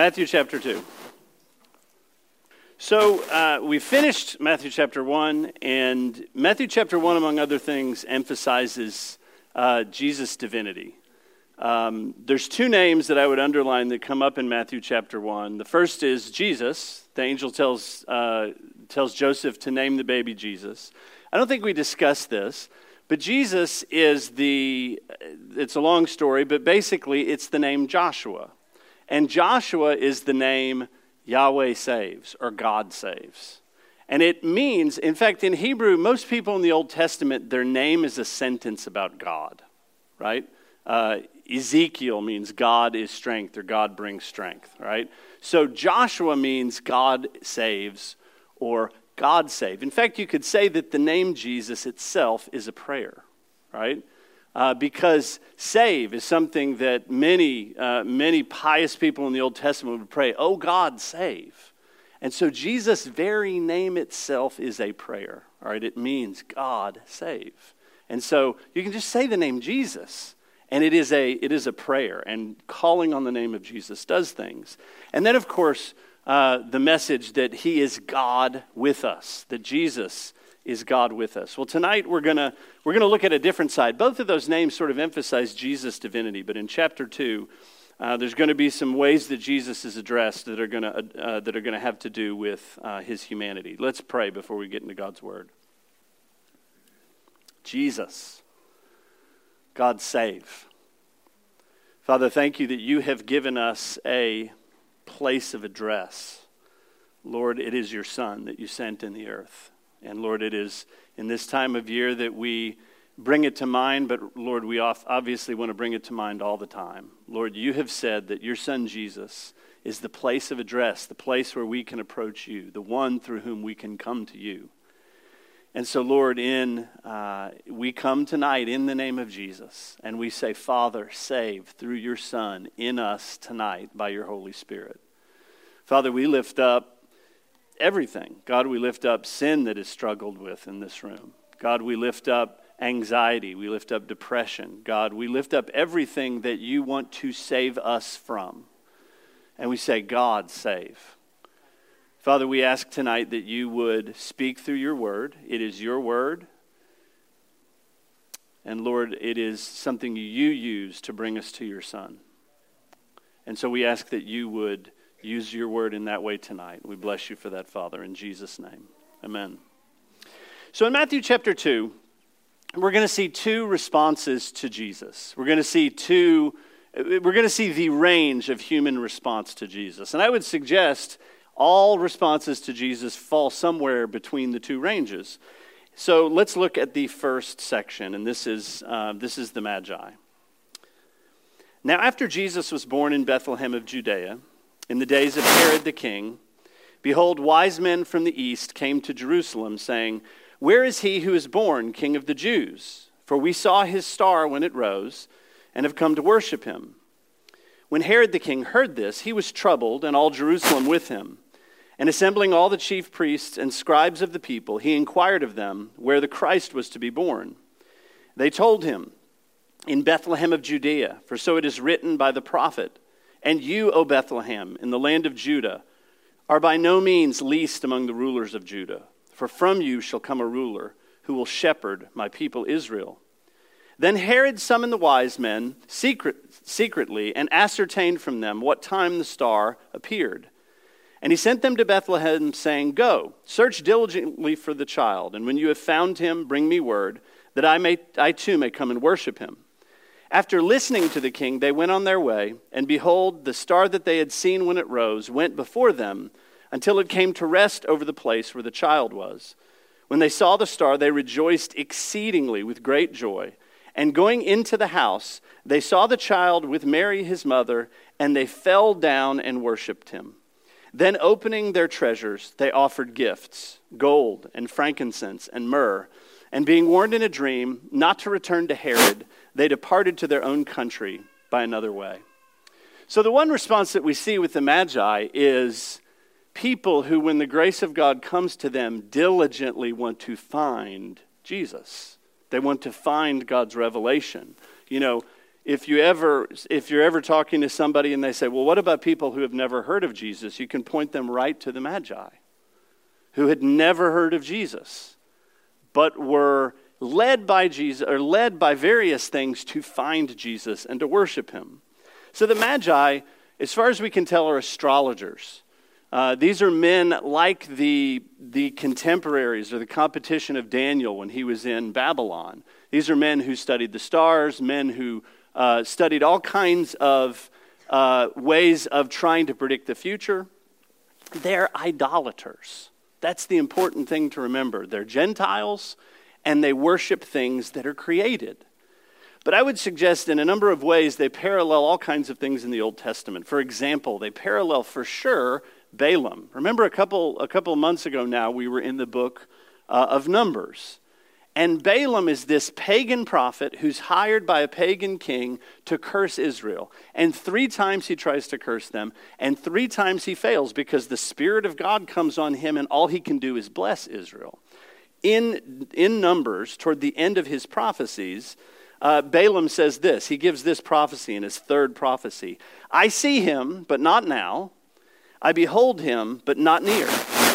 Matthew chapter 2. So we finished Matthew chapter 1, and Matthew chapter 1, among other things, emphasizes Jesus' divinity. There's two names that I would underline that come up in Matthew chapter 1. The first is Jesus. The angel tells Joseph to name the baby Jesus. I don't think we discussed this, but Jesus is it's a long story, but basically it's the name Joshua. And Joshua is the name Yahweh saves, or God saves. And it means, in fact, in Hebrew, most people in the Old Testament, their name is a sentence about God, right? Ezekiel means God is strength, or God brings strength, right? So Joshua means God saves, or God save. In fact, you could say that the name Jesus itself is a prayer, right? Because save is something that many pious people in the Old Testament would pray, oh God, save. And so Jesus' very name itself is a prayer, all right? It means God save. And so you can just say the name Jesus, and it is a prayer, and calling on the name of Jesus does things. And then, of course, the message that he is God with us, that Jesus is God with us. Well, tonight we're gonna look at a different side. Both of those names sort of emphasize Jesus' divinity, but in chapter 2, there's going to be some ways that Jesus is addressed that are going to have to do with his humanity. Let's pray before we get into God's word. Jesus, God save. Father, thank you that you have given us a place of address. Lord, it is your Son that you sent in the earth. And Lord, it is in this time of year that we bring it to mind, but Lord, we obviously want to bring it to mind all the time. Lord, you have said that your Son Jesus is the place of address, the place where we can approach you, the one through whom we can come to you. And so, Lord, we come tonight in the name of Jesus, and we say, Father, save through your Son in us tonight by your Holy Spirit. Father, we lift up everything. God, we lift up sin that is struggled with in this room. God, we lift up anxiety. We lift up depression. God, we lift up everything that you want to save us from. And we say, God, save. Father, we ask tonight that you would speak through your word. It is your word. And Lord, it is something you use to bring us to your Son. And so we ask that you would use your word in that way tonight. We bless you for that, Father, in Jesus' name. Amen. So in Matthew chapter 2, we're going to see two responses to Jesus. We're going to see the range of human response to Jesus. And I would suggest all responses to Jesus fall somewhere between the two ranges. So let's look at the first section, and this is the Magi. Now after Jesus was born in Bethlehem of Judea, in the days of Herod the king, behold, wise men from the east came to Jerusalem, saying, where is he who is born King of the Jews? For we saw his star when it rose, and have come to worship him. When Herod the king heard this, he was troubled, and all Jerusalem with him. And assembling all the chief priests and scribes of the people, he inquired of them where the Christ was to be born. They told him, in Bethlehem of Judea, for so it is written by the prophet, and you, O Bethlehem, in the land of Judah, are by no means least among the rulers of Judah. For from you shall come a ruler who will shepherd my people Israel. Then Herod summoned the wise men secretly and ascertained from them what time the star appeared. And he sent them to Bethlehem, saying, go, search diligently for the child, and when you have found him, bring me word, that I too may come and worship him. After listening to the king, they went on their way, and behold, the star that they had seen when it rose went before them until it came to rest over the place where the child was. When they saw the star, they rejoiced exceedingly with great joy. And going into the house, they saw the child with Mary his mother, and they fell down and worshipped him. Then opening their treasures, they offered gifts, gold and frankincense and myrrh. And being warned in a dream not to return to Herod, they departed to their own country by another way. So the one response that we see with the Magi is people who, when the grace of God comes to them, diligently want to find Jesus. They want to find God's revelation. You know, if you're ever talking to somebody and they say, well, what about people who have never heard of Jesus? You can point them right to the Magi, who had never heard of Jesus, but were led by Jesus, or led by various things to find Jesus and to worship him. So the Magi, as far as we can tell, are astrologers. These are men like the contemporaries or the competition of Daniel when he was in Babylon. These are men who studied the stars, men who studied all kinds of ways of trying to predict the future. They're idolaters. That's the important thing to remember. They're Gentiles, and they worship things that are created. But I would suggest in a number of ways they parallel all kinds of things in the Old Testament. For example, they parallel for sure Balaam. Remember a couple of months ago now, we were in the book of Numbers. And Balaam is this pagan prophet who's hired by a pagan king to curse Israel. And 3 times he tries to curse them, and 3 times he fails because the Spirit of God comes on him and all he can do is bless Israel. In Numbers, toward the end of his prophecies, Balaam says this. He gives this prophecy in his 3rd prophecy. I see him, but not now. I behold him, but not near.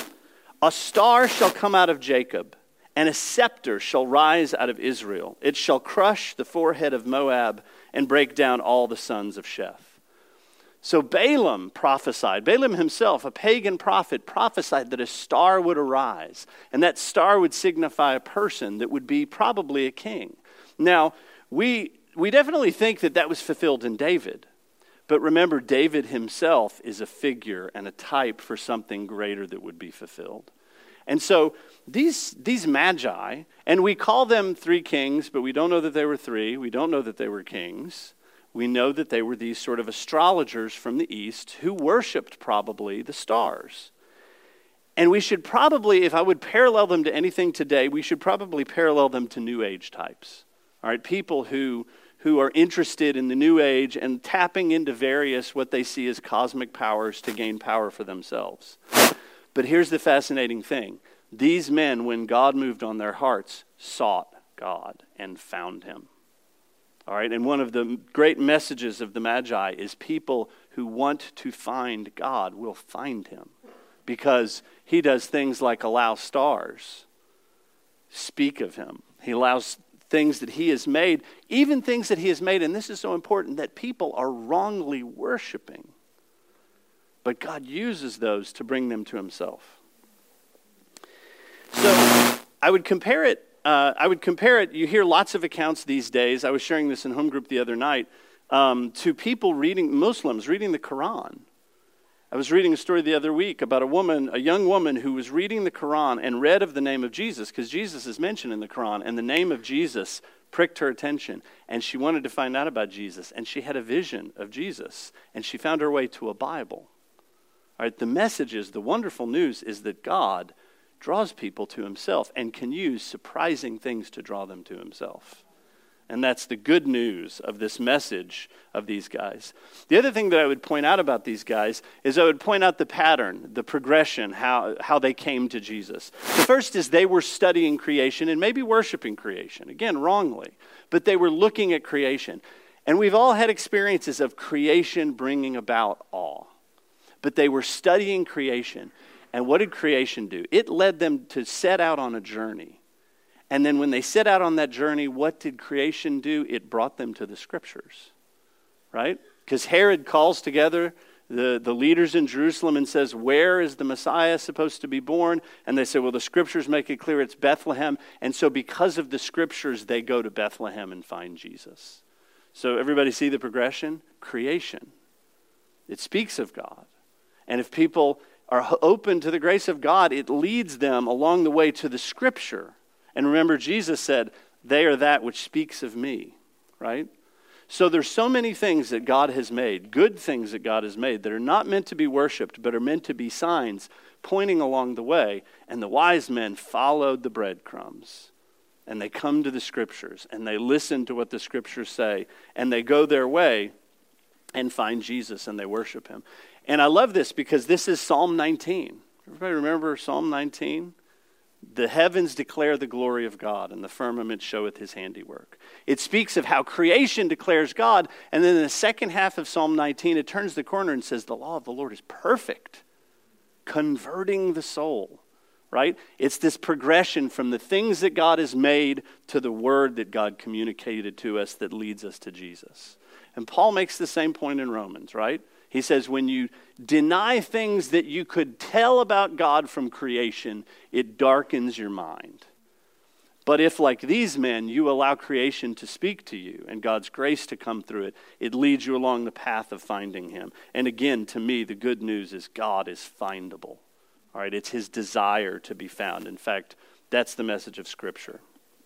A star shall come out of Jacob, and a scepter shall rise out of Israel. It shall crush the forehead of Moab and break down all the sons of Sheth. So Balaam prophesied. Balaam himself, a pagan prophet, prophesied that a star would arise, and that star would signify a person that would be probably a king. Now, we definitely think that was fulfilled in David. But remember, David himself is a figure and a type for something greater that would be fulfilled. And so these Magi, and we call them 3 kings, but we don't know that they were 3. We don't know that they were kings. We know that they were these sort of astrologers from the East who worshiped probably the stars. And we should probably, if I would parallel them to anything today, we should probably parallel them to New Age types. All right, people who are interested in the New Age and tapping into various what they see as cosmic powers to gain power for themselves. But here's the fascinating thing. These men, when God moved on their hearts, sought God and found him. All right, and one of the great messages of the Magi is people who want to find God will find him, because he does things like allow stars speak of him. He allows things that he has made, even things that he has made, and this is so important, that people are wrongly worshiping. But God uses those to bring them to himself. So I would compare it. You hear lots of accounts these days. I was sharing this in home group the other night, to people Muslims reading the Quran. I was reading a story the other week about a young woman who was reading the Quran and read of the name of Jesus, because Jesus is mentioned in the Quran, and the name of Jesus pricked her attention, and she wanted to find out about Jesus, and she had a vision of Jesus, and she found her way to a Bible. All right, the message is, the wonderful news is that God draws people to himself and can use surprising things to draw them to himself. And that's the good news of this message of these guys. The other thing that I would point out about these guys is I would point out the pattern, the progression, how they came to Jesus. The first is they were studying creation and maybe worshiping creation. Again, wrongly. But they were looking at creation. And we've all had experiences of creation bringing about awe. But they were studying creation. And what did creation do? It led them to set out on a journey. And then when they set out on that journey, what did creation do? It brought them to the scriptures, right? Because Herod calls together the leaders in Jerusalem and says, where is the Messiah supposed to be born? And they say, well, the scriptures make it clear it's Bethlehem. And so because of the scriptures, they go to Bethlehem and find Jesus. So everybody see the progression? Creation. It speaks of God. And if people are open to the grace of God, it leads them along the way to the scripture. And remember, Jesus said, they are that which speaks of me, right? So there's so many things that God has made, good things that God has made, that are not meant to be worshipped, but are meant to be signs pointing along the way. And the wise men followed the breadcrumbs. And they come to the scriptures, and they listen to what the scriptures say, and they go their way and find Jesus, and they worship him. And I love this because this is Psalm 19. Everybody remember Psalm 19? The heavens declare the glory of God, and the firmament showeth his handiwork. It speaks of how creation declares God, and then in the second half of Psalm 19, it turns the corner and says, the law of the Lord is perfect, converting the soul, right? It's this progression from the things that God has made to the word that God communicated to us that leads us to Jesus. And Paul makes the same point in Romans, right? He says, when you deny things that you could tell about God from creation, it darkens your mind. But if, like these men, you allow creation to speak to you and God's grace to come through it, it leads you along the path of finding him. And again, to me, the good news is God is findable. All right, it's his desire to be found. In fact, that's the message of Scripture.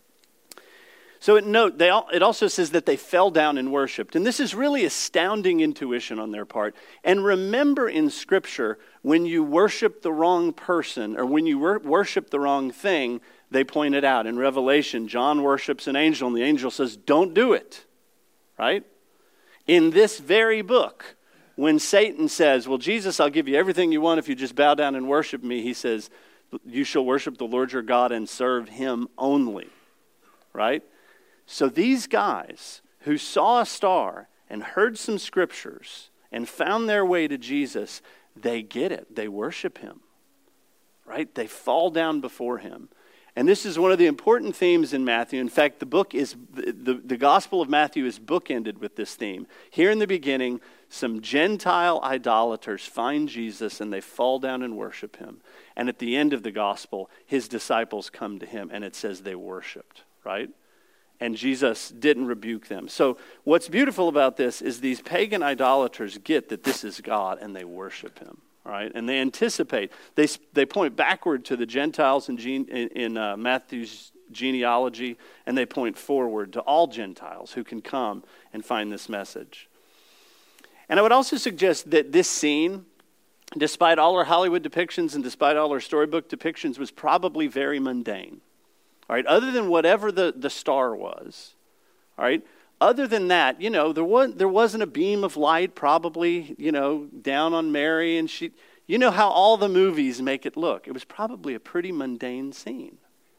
So it also says that they fell down and worshiped. And this is really astounding intuition on their part. And remember in Scripture, when you worship the wrong person or when you worship the wrong thing, they point it out. In Revelation, John worships an angel and the angel says, don't do it. Right? In this very book, when Satan says, well, Jesus, I'll give you everything you want if you just bow down and worship me, he says, you shall worship the Lord your God and serve him only. Right? So these guys who saw a star and heard some scriptures and found their way to Jesus, they get it. They worship him, right? They fall down before him. And this is one of the important themes in Matthew. In fact, the Gospel of Matthew is bookended with this theme. Here in the beginning, some Gentile idolaters find Jesus and they fall down and worship him. And at the end of the Gospel, his disciples come to him and it says they worshiped, right? And Jesus didn't rebuke them. So what's beautiful about this is these pagan idolaters get that this is God and they worship him. All right? And they anticipate. They point backward to the Gentiles in Matthew's genealogy, and they point forward to all Gentiles who can come and find this message. And I would also suggest that this scene, despite all our Hollywood depictions and despite all our storybook depictions, was probably very mundane. All right, other than whatever the star was, all right, other than that, there wasn't a beam of light probably, down on Mary, and she, how all the movies make it look. It was probably a pretty mundane scene,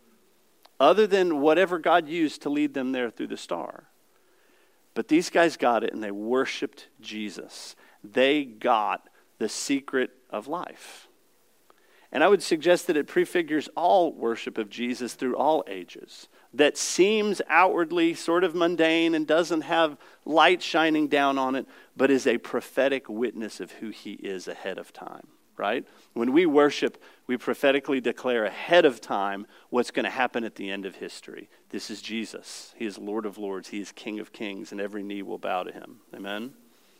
other than whatever God used to lead them there through the star. But these guys got it, and they worshiped Jesus. They got the secret of life. And I would suggest that it prefigures all worship of Jesus through all ages. That seems outwardly sort of mundane and doesn't have light shining down on it, but is a prophetic witness of who he is ahead of time, right? When we worship, we prophetically declare ahead of time what's going to happen at the end of history. This is Jesus. He is Lord of Lords. He is King of Kings, and every knee will bow to him. Amen?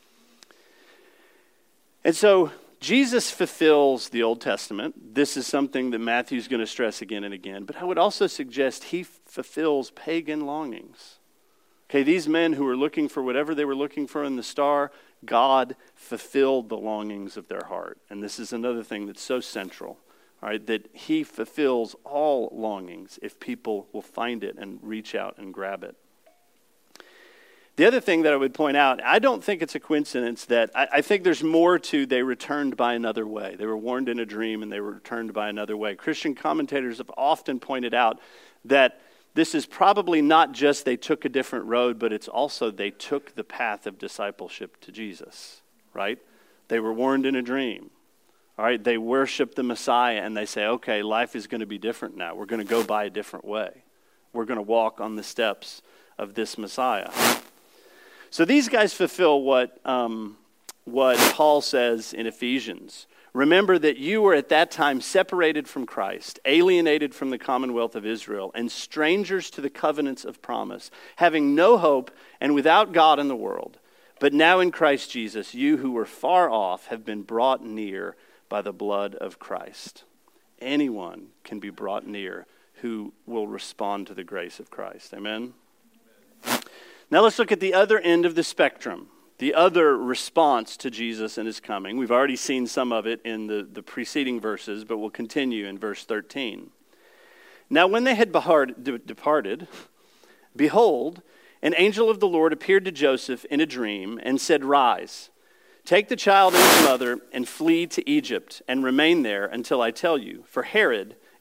And so Jesus fulfills the Old Testament. This is something that Matthew's going to stress again and again. But I would also suggest he fulfills pagan longings. Okay, these men who were looking for whatever they were looking for in the star, God fulfilled the longings of their heart. And this is another thing that's so central, all right, that he fulfills all longings if people will find it and reach out and grab it. The other thing that I would point out, I don't think it's a coincidence that I think there's more to they returned by another way. They were warned in a dream and they were returned by another way. Christian commentators have often pointed out that this is probably not just they took a different road, but it's also they took the path of discipleship to Jesus, right? They were warned in a dream. All right, they worship the Messiah and they say, okay, life is going to be different now. We're going to go by a different way. We're going to walk on the steps of this Messiah. So these guys fulfill what Paul says in Ephesians. Remember that you were at that time separated from Christ, alienated from the commonwealth of Israel, and strangers to the covenants of promise, having no hope and without God in the world. But now in Christ Jesus, you who were far off have been brought near by the blood of Christ. Anyone can be brought near who will respond to the grace of Christ. Amen? Now let's look at the other end of the spectrum, the other response to Jesus and his coming. We've already seen some of it in the preceding verses, but we'll continue in verse 13. Now when they had departed, behold, an angel of the Lord appeared to Joseph in a dream and said, "Rise, take the child and his mother and flee to Egypt and remain there until I tell you, for Herod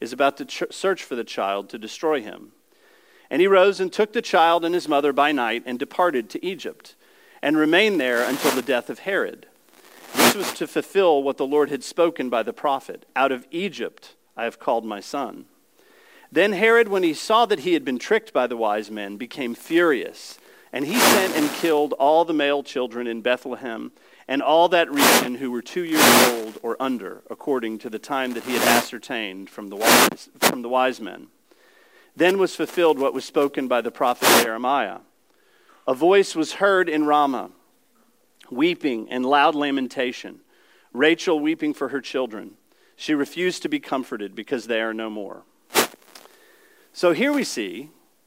is about to search for the child to destroy him. And he rose and took the child and his mother by night and departed to Egypt, and remained there until the death of Herod. This was to fulfill what the Lord had spoken by the prophet, "Out of Egypt I have called my son." Then Herod, when he saw that he had been tricked by the wise men, became furious, and he sent and killed all the male children in Bethlehem and all that region who were 2 years old or under, according to the time that he had ascertained from the wise men. Then was fulfilled what was spoken by the prophet Jeremiah. A voice was heard in Ramah, weeping and loud lamentation, Rachel weeping for her children. She refused to be comforted because they are no more. So here we see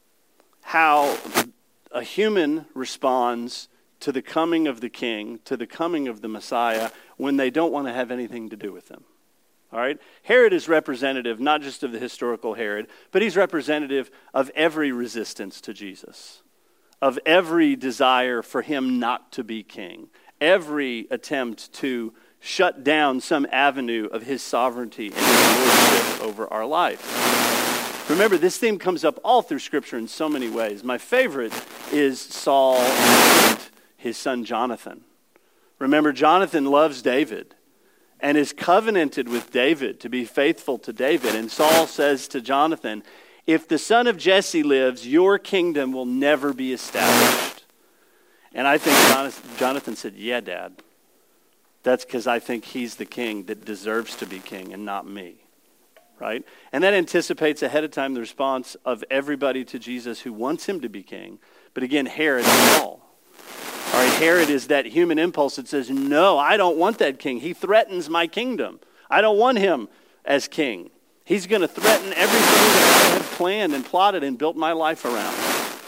how a human responds to the coming of the king, to the coming of the Messiah, when they don't want to have anything to do with him. All right? Herod is representative not just of the historical Herod, but he's representative of every resistance to Jesus, of every desire for him not to be king, every attempt to shut down some avenue of his sovereignty and his lordship over our life. Remember, this theme comes up all through Scripture in so many ways. My favorite is Saul and his son Jonathan. Remember, Jonathan loves David and is covenanted with David to be faithful to David. And Saul says to Jonathan, "If the son of Jesse lives, your kingdom will never be established." And I think Jonathan said, "Yeah, Dad. That's because I think he's the king that deserves to be king and not me." Right? And that anticipates ahead of time the response of everybody to Jesus who wants him to be king. But again, Herod is all. All right, Herod is that human impulse that says, "No, I don't want that king. He threatens my kingdom. I don't want him as king. He's going to threaten everything that I have planned and plotted and built my life around."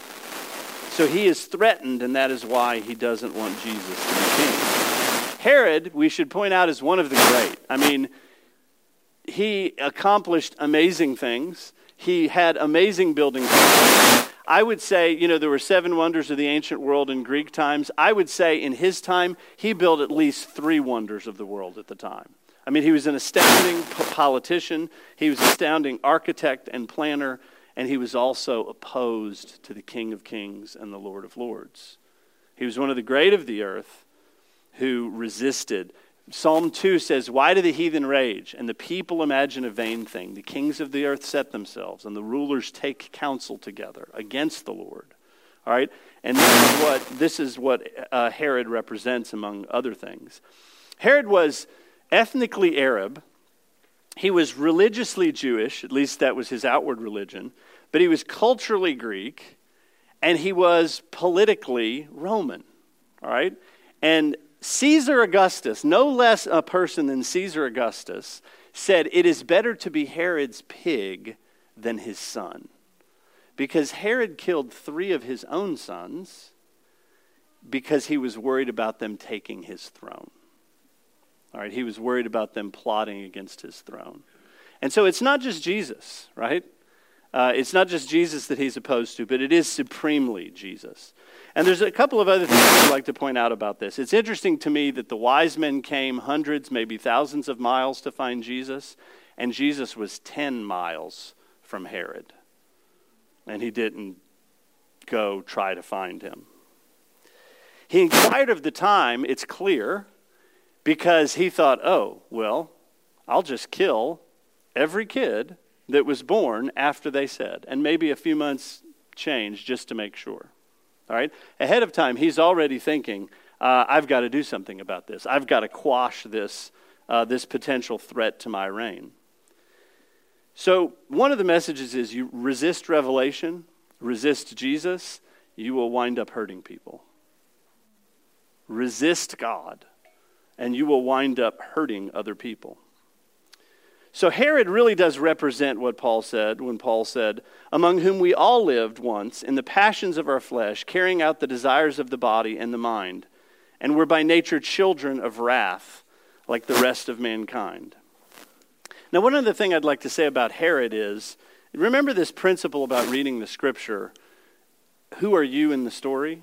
So he is threatened, and that is why he doesn't want Jesus to be king. Herod, we should point out, is one of the great. I mean, he accomplished amazing things. He had amazing building plans. I would say, there were 7 wonders of the ancient world in Greek times. I would say in his time, he built at least 3 wonders of the world at the time. I mean, he was an astounding politician. He was an astounding architect and planner. And he was also opposed to the King of Kings and the Lord of Lords. He was one of the great of the earth who resisted. Psalm 2 says, "Why do the heathen rage, and the people imagine a vain thing? The kings of the earth set themselves, and the rulers take counsel together against the Lord." All right? And this is what Herod represents, among other things. Herod was ethnically Arab. He was religiously Jewish, at least that was his outward religion, but he was culturally Greek, and he was politically Roman. All right? And Caesar Augustus, no less a person than Caesar Augustus, said it is better to be Herod's pig than his son. Because Herod killed 3 of his own sons because he was worried about them taking his throne. All right, he was worried about them plotting against his throne. And so it's not just Jesus, right? It's not just Jesus that he's opposed to, but it is supremely Jesus. And there's a couple of other things I'd like to point out about this. It's interesting to me that the wise men came hundreds, maybe thousands of miles to find Jesus, and Jesus was 10 miles from Herod. And he didn't go try to find him. He inquired of the time, it's clear, because he thought, I'll just kill every kid that was born after they said, and maybe a few months change just to make sure. All right? Ahead of time, he's already thinking, I've got to do something about this. I've got to quash this potential threat to my reign. So one of the messages is you resist revelation, resist Jesus, you will wind up hurting people. Resist God, and you will wind up hurting other people. So Herod really does represent what Paul said when Paul said, "Among whom we all lived once in the passions of our flesh, carrying out the desires of the body and the mind, and were by nature children of wrath, like the rest of mankind." Now, one other thing I'd like to say about Herod is, remember this principle about reading the Scripture. Who are you in the story?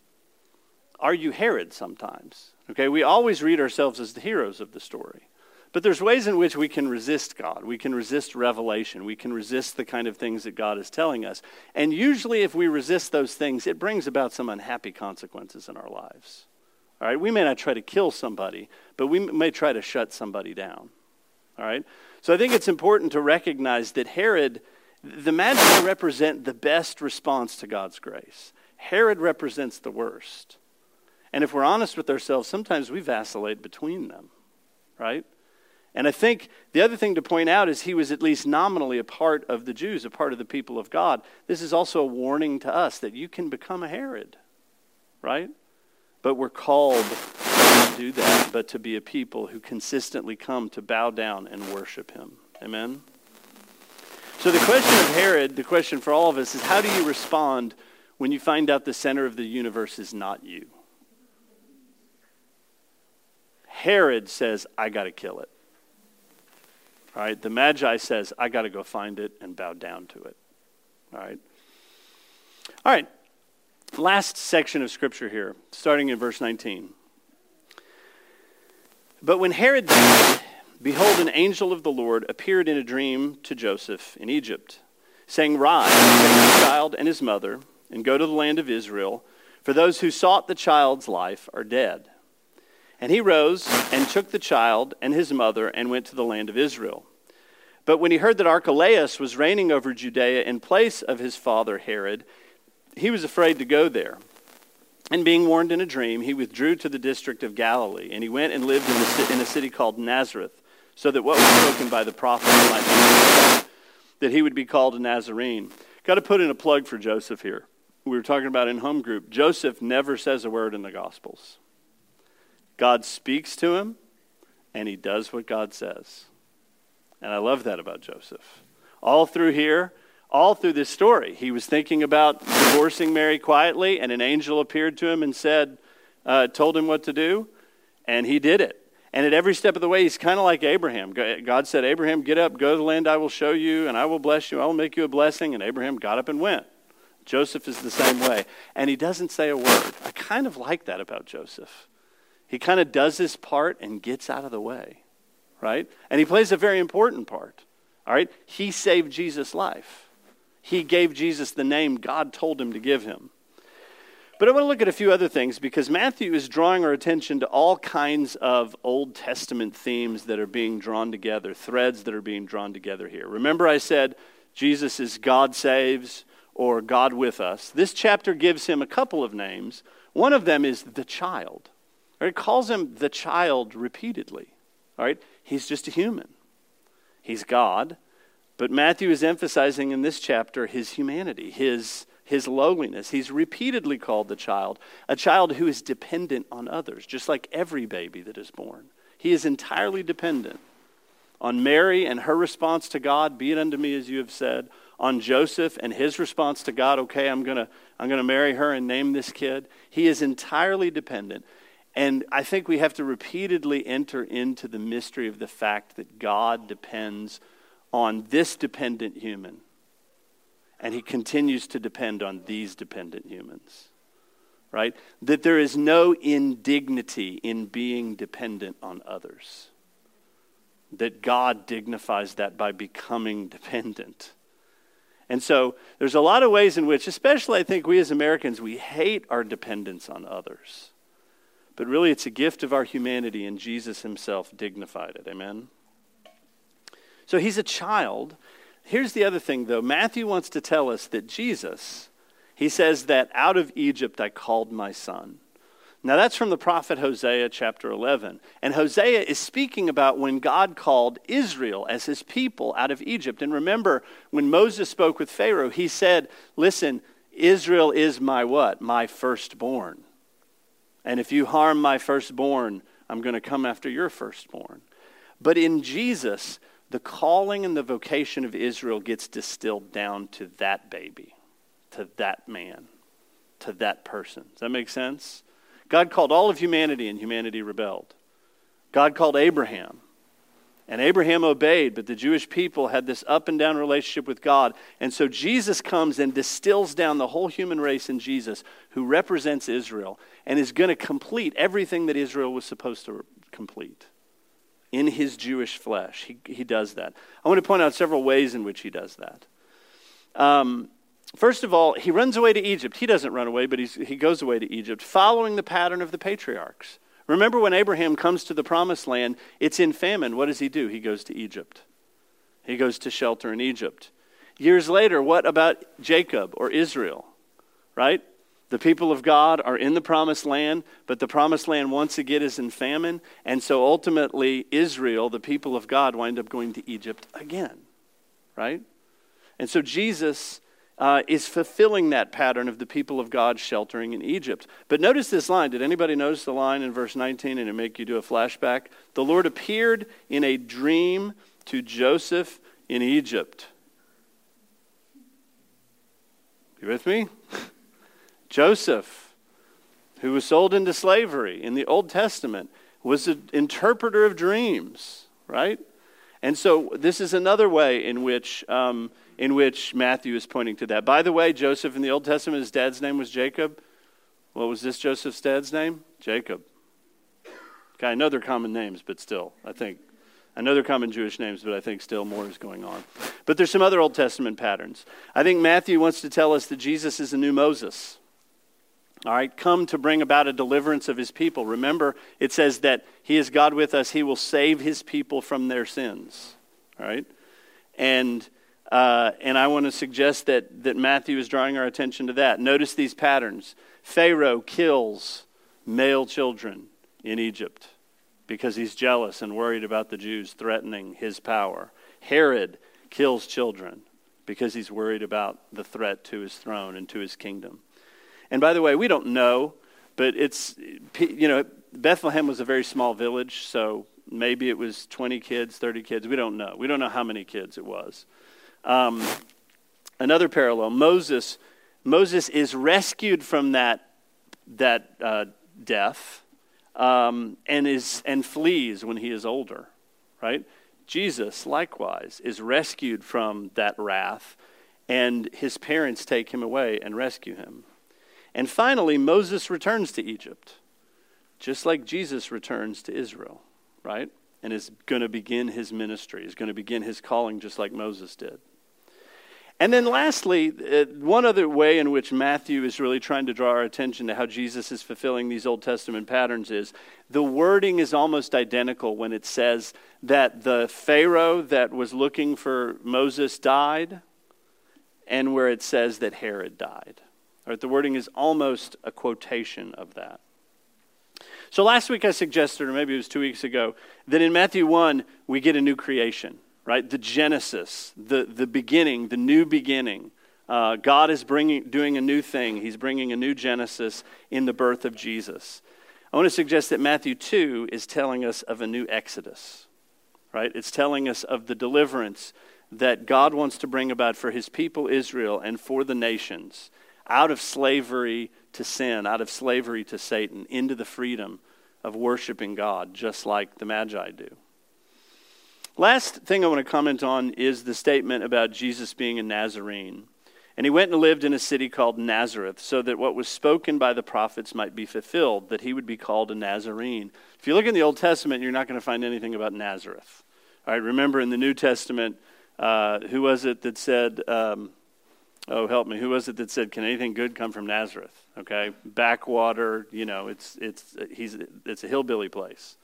Are you Herod sometimes? Okay, we always read ourselves as the heroes of the story. But there's ways in which we can resist God. We can resist revelation. We can resist the kind of things that God is telling us. And usually if we resist those things, it brings about some unhappy consequences in our lives. All right? We may not try to kill somebody, but we may try to shut somebody down. All right? So I think it's important to recognize that Herod, the Magi represent the best response to God's grace. Herod represents the worst. And if we're honest with ourselves, sometimes we vacillate between them, right? And I think the other thing to point out is he was at least nominally a part of the Jews, a part of the people of God. This is also a warning to us that you can become a Herod, right? But we're called not to do that, but to be a people who consistently come to bow down and worship him. Amen? So the question of Herod, the question for all of us is, how do you respond when you find out the center of the universe is not you? Herod says, I got to kill it. All right, the Magi says, I got to go find it and bow down to it. All right, last section of Scripture here, starting in verse 19. But when Herod died, behold, an angel of the Lord appeared in a dream to Joseph in Egypt, saying, Rise, take the child and his mother, and go to the land of Israel, for those who sought the child's life are dead. And he rose and took the child and his mother and went to the land of Israel. But when he heard that Archelaus was reigning over Judea in place of his father Herod, he was afraid to go there. And being warned in a dream, he withdrew to the district of Galilee, and he went and lived in a city called Nazareth, so that what was spoken by the prophet might be fulfilled, that he would be called a Nazarene. Got to put in a plug for Joseph here. We were talking about in home group. Joseph never says a word in the Gospels. God speaks to him, and he does what God says. And I love that about Joseph. All through here, all through this story, he was thinking about divorcing Mary quietly, and an angel appeared to him and said, told him what to do, and he did it. And at every step of the way, he's kind of like Abraham. God said, Abraham, get up, go to the land I will show you, and I will bless you. I will make you a blessing. And Abraham got up and went. Joseph is the same way. And he doesn't say a word. I kind of like that about Joseph. He kind of does his part and gets out of the way, right? And he plays a very important part, all right? He saved Jesus' life. He gave Jesus the name God told him to give him. But I want to look at a few other things because Matthew is drawing our attention to all kinds of Old Testament themes that are being drawn together, threads that are being drawn together here. Remember I said Jesus is God saves or God with us. This chapter gives him a couple of names. One of them is the child. It calls him the child repeatedly. All right? He's just a human. He's God. But Matthew is emphasizing in this chapter his humanity, his lowliness. He's repeatedly called the child, a child who is dependent on others, just like every baby that is born. He is entirely dependent on Mary and her response to God, be it unto me as you have said, on Joseph and his response to God, okay, I'm gonna marry her and name this kid. He is entirely dependent. And I think we have to repeatedly enter into the mystery of the fact that God depends on this dependent human. And he continues to depend on these dependent humans. Right? That there is no indignity in being dependent on others. That God dignifies that by becoming dependent. And so there's a lot of ways in which, especially I think we as Americans, we hate our dependence on others. But really, it's a gift of our humanity, and Jesus himself dignified it. Amen? So he's a child. Here's the other thing, though. Matthew wants to tell us that Jesus, he says that out of Egypt I called my son. Now, that's from the prophet Hosea chapter 11. And Hosea is speaking about when God called Israel as his people out of Egypt. And remember, when Moses spoke with Pharaoh, he said, listen, Israel is my what? My firstborn. And if you harm my firstborn, I'm going to come after your firstborn. But in Jesus, the calling and the vocation of Israel gets distilled down to that baby, to that man, to that person. Does that make sense? God called all of humanity, and humanity rebelled. God called Abraham, and Abraham obeyed, but the Jewish people had this up and down relationship with God. And so Jesus comes and distills down the whole human race in Jesus, who represents Israel, and is going to complete everything that Israel was supposed to complete in his Jewish flesh. He does that. I want to point out several ways in which he does that. First of all, he runs away to Egypt. He doesn't run away, but he goes away to Egypt, following the pattern of the patriarchs. Remember when Abraham comes to the promised land, it's in famine. What does he do? He goes to Egypt. He goes to shelter in Egypt. Years later, what about Jacob or Israel, right? The people of God are in the promised land, but the promised land once again is in famine. And so ultimately, Israel, the people of God, wind up going to Egypt again, right? And so Jesus is fulfilling that pattern of the people of God sheltering in Egypt. But notice this line. Did anybody notice the line in verse 19 and it make you do a flashback? The Lord appeared in a dream to Joseph in Egypt. You with me? Joseph, who was sold into slavery in the Old Testament, was an interpreter of dreams, right? And so this is another way in which Matthew is pointing to that. By the way, Joseph in the Old Testament, his dad's name was Jacob. What was this Joseph's dad's name? Jacob. Okay, I know they're common names, but still, I know they're common Jewish names, but I think still more is going on. But there's some other Old Testament patterns. I think Matthew wants to tell us that Jesus is a new Moses. All right, come to bring about a deliverance of his people. Remember, it says that he is God with us. He will save his people from their sins. All right, and I want to suggest that Matthew is drawing our attention to that. Notice these patterns. Pharaoh kills male children in Egypt because he's jealous and worried about the Jews threatening his power. Herod kills children because he's worried about the threat to his throne and to his kingdom. And by the way, we don't know, but Bethlehem was a very small village, so maybe it was 20 kids, 30 kids. We don't know. We don't know how many kids it was. Another parallel, Moses is rescued from that death and flees when he is older, right? Jesus, likewise, is rescued from that wrath, and his parents take him away and rescue him. And finally, Moses returns to Egypt, just like Jesus returns to Israel, right? And is going to begin his ministry, is going to begin his calling just like Moses did. And then lastly, one other way in which Matthew is really trying to draw our attention to how Jesus is fulfilling these Old Testament patterns is the wording is almost identical when it says that the Pharaoh that was looking for Moses died, and where it says that Herod died. All right, the wording is almost a quotation of that. So last week I suggested, or maybe it was 2 weeks ago, that in Matthew 1 we get a new creation, right? The Genesis, the beginning, the new beginning. God is doing a new thing. He's bringing a new Genesis in the birth of Jesus. I want to suggest that Matthew 2 is telling us of a new Exodus, right? It's telling us of the deliverance that God wants to bring about for his people Israel and for the nations, out of slavery to sin, out of slavery to Satan, into the freedom of worshiping God, just like the Magi do. Last thing I want to comment on is the statement about Jesus being a Nazarene. And he went and lived in a city called Nazareth, so that what was spoken by the prophets might be fulfilled, that he would be called a Nazarene. If you look in the Old Testament, you're not going to find anything about Nazareth. All right, remember in the New Testament, who was it that said... help me. Who was it that said, can anything good come from Nazareth? Okay. Backwater, it's a hillbilly place.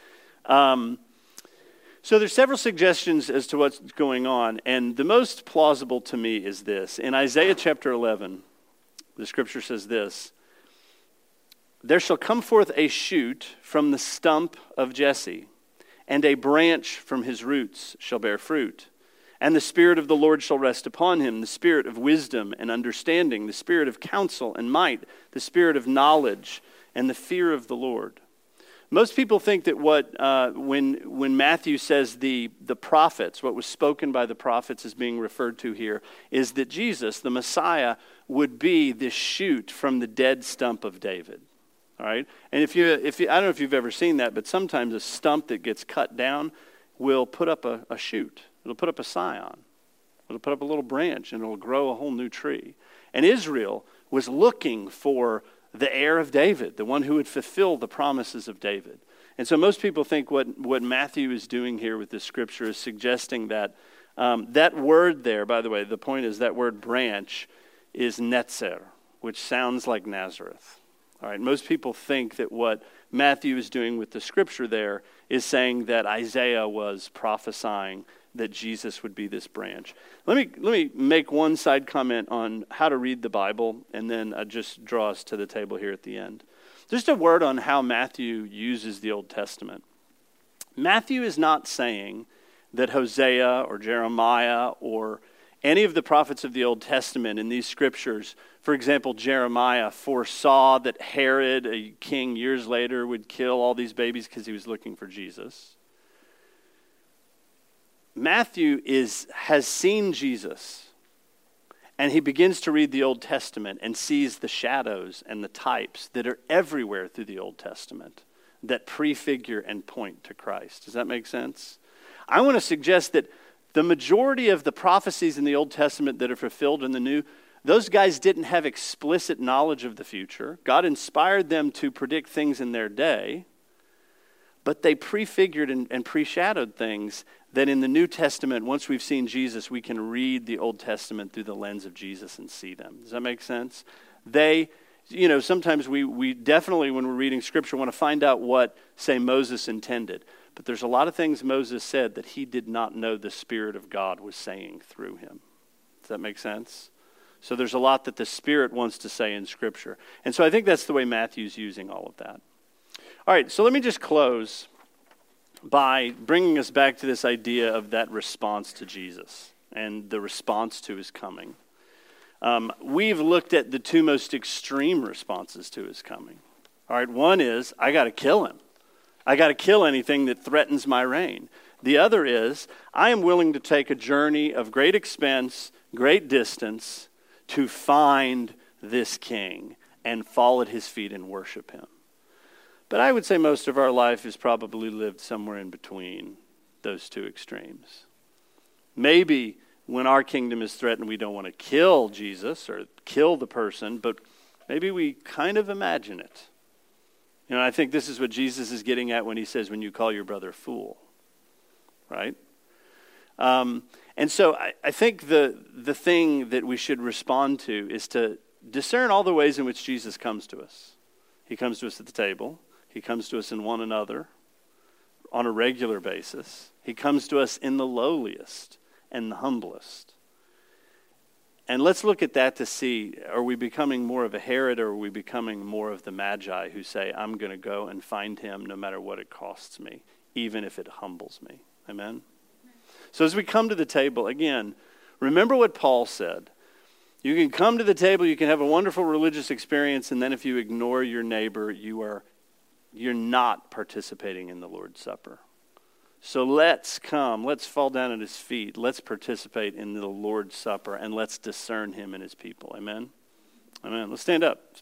So there's several suggestions as to what's going on. And the most plausible to me is this. In Isaiah chapter 11, the scripture says this: there shall come forth a shoot from the stump of Jesse, and a branch from his roots shall bear fruit. And the Spirit of the Lord shall rest upon him, the Spirit of wisdom and understanding, the Spirit of counsel and might, the Spirit of knowledge and the fear of the Lord. Most people think that when Matthew says the prophets, what was spoken by the prophets is being referred to here, is that Jesus, the Messiah, would be this shoot from the dead stump of David. All right? And if you, I don't know if you've ever seen that, but sometimes a stump that gets cut down will put up a shoot. It'll put up a scion. It'll put up a little branch, and it'll grow a whole new tree. And Israel was looking for the heir of David, the one who would fulfill the promises of David. And so most people think what Matthew is doing here with this scripture is suggesting that that word there, by the way, the point is that word branch is netzer, which sounds like Nazareth. All right, most people think that what Matthew is doing with the scripture there is saying that Isaiah was prophesying that Jesus would be this branch. Let me make one side comment on how to read the Bible, and then just draw us to the table here at the end. Just a word on how Matthew uses the Old Testament. Matthew is not saying that Hosea or Jeremiah or any of the prophets of the Old Testament in these scriptures, for example, Jeremiah foresaw that Herod, a king years later, would kill all these babies because he was looking for Jesus. Matthew has seen Jesus, and he begins to read the Old Testament and sees the shadows and the types that are everywhere through the Old Testament that prefigure and point to Christ. Does that make sense? I want to suggest that the majority of the prophecies in the Old Testament that are fulfilled in the New, those guys didn't have explicit knowledge of the future. God inspired them to predict things in their day, but they prefigured and pre-shadowed things that in the New Testament, once we've seen Jesus, we can read the Old Testament through the lens of Jesus and see them. Does that make sense? Sometimes we definitely, when we're reading Scripture, want to find out what, say, Moses intended. But there's a lot of things Moses said that he did not know the Spirit of God was saying through him. Does that make sense? So there's a lot that the Spirit wants to say in Scripture. And so I think that's the way Matthew's using all of that. All right, so let me just close by bringing us back to this idea of that response to Jesus and the response to his coming. We've looked at the two most extreme responses to his coming. All right, one is, I got to kill him. I got to kill anything that threatens my reign. The other is, I am willing to take a journey of great expense, great distance, to find this king and fall at his feet and worship him. But I would say most of our life is probably lived somewhere in between those two extremes. Maybe when our kingdom is threatened, we don't want to kill Jesus or kill the person, but maybe we kind of imagine it. I think this is what Jesus is getting at when he says, when you call your brother a fool, right? And so I think the thing that we should respond to is to discern all the ways in which Jesus comes to us. He comes to us at the table. He comes to us in one another on a regular basis. He comes to us in the lowliest and the humblest. And let's look at that to see, are we becoming more of a Herod, or are we becoming more of the Magi who say, I'm going to go and find him no matter what it costs me, even if it humbles me. Amen? So as we come to the table, again, remember what Paul said. You can come to the table, you can have a wonderful religious experience, and then if you ignore your neighbor, you're not participating in the Lord's Supper. So let's come, let's fall down at his feet, let's participate in the Lord's Supper, and let's discern him and his people. Amen? Amen. Let's stand up.